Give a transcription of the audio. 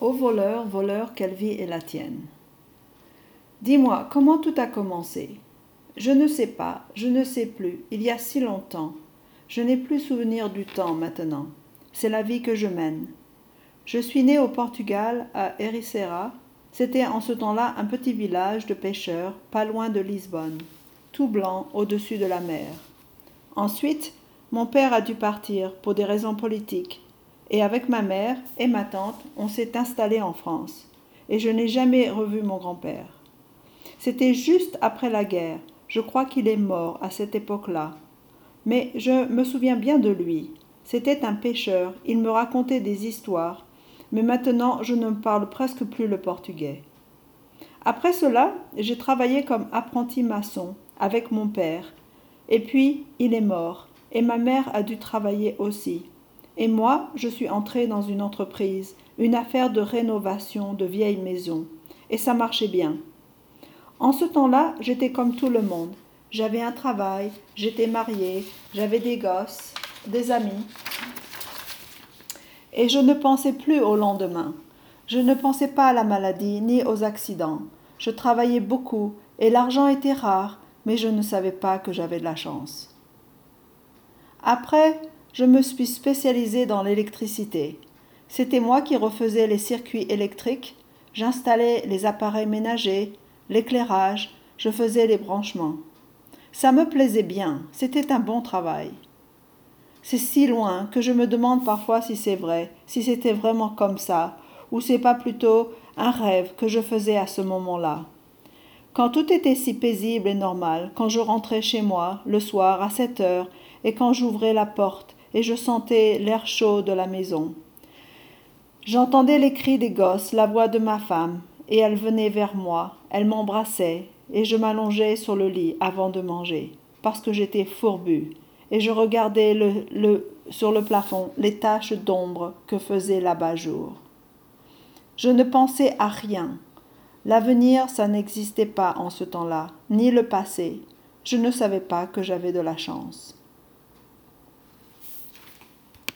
Ô voleur, voleur, quelle vie est la tienne? Dis-moi, comment tout a commencé? Je ne sais pas, je ne sais plus, il y a si longtemps. Je n'ai plus souvenir du temps maintenant. C'est la vie que je mène. Je suis né au Portugal, à Ericeira. C'était en ce temps-là un petit village de pêcheurs, pas loin de Lisbonne, tout blanc au-dessus de la mer. Ensuite, mon père a dû partir pour des raisons politiques. Et avec ma mère et ma tante, on s'est installé en France. Et je n'ai jamais revu mon grand-père. C'était juste après la guerre. Je crois qu'il est mort à cette époque-là. Mais je me souviens bien de lui. C'était un pêcheur, il me racontait des histoires. Mais maintenant, je ne parle presque plus le portugais. Après cela, j'ai travaillé comme apprenti maçon avec mon père. Et puis, il est mort. Et ma mère a dû travailler aussi. Et moi, je suis entrée dans une entreprise, une affaire de rénovation de vieilles maisons. Et ça marchait bien. En ce temps-là, j'étais comme tout le monde. J'avais un travail, j'étais mariée, j'avais des gosses, des amis. Et je ne pensais plus au lendemain. Je ne pensais pas à la maladie ni aux accidents. Je travaillais beaucoup et l'argent était rare, mais je ne savais pas que j'avais de la chance. Après, je me suis spécialisée dans l'électricité. C'était moi qui refaisais les circuits électriques, j'installais les appareils ménagers, l'éclairage, je faisais les branchements. Ça me plaisait bien, c'était un bon travail. C'est si loin que je me demande parfois si c'est vrai, si c'était vraiment comme ça, ou c'est pas plutôt un rêve que je faisais à ce moment-là. Quand tout était si paisible et normal, quand je rentrais chez moi, le soir, à 7 heures, et quand j'ouvrais la porte, et je sentais l'air chaud de la maison. J'entendais les cris des gosses, la voix de ma femme, et elle venait vers moi, elle m'embrassait, et je m'allongeais sur le lit avant de manger, parce que j'étais fourbue, et je regardais sur le plafond les taches d'ombre que faisait l'abat-jour. Je ne pensais à rien. L'avenir, ça n'existait pas en ce temps-là, ni le passé. Je ne savais pas que j'avais de la chance.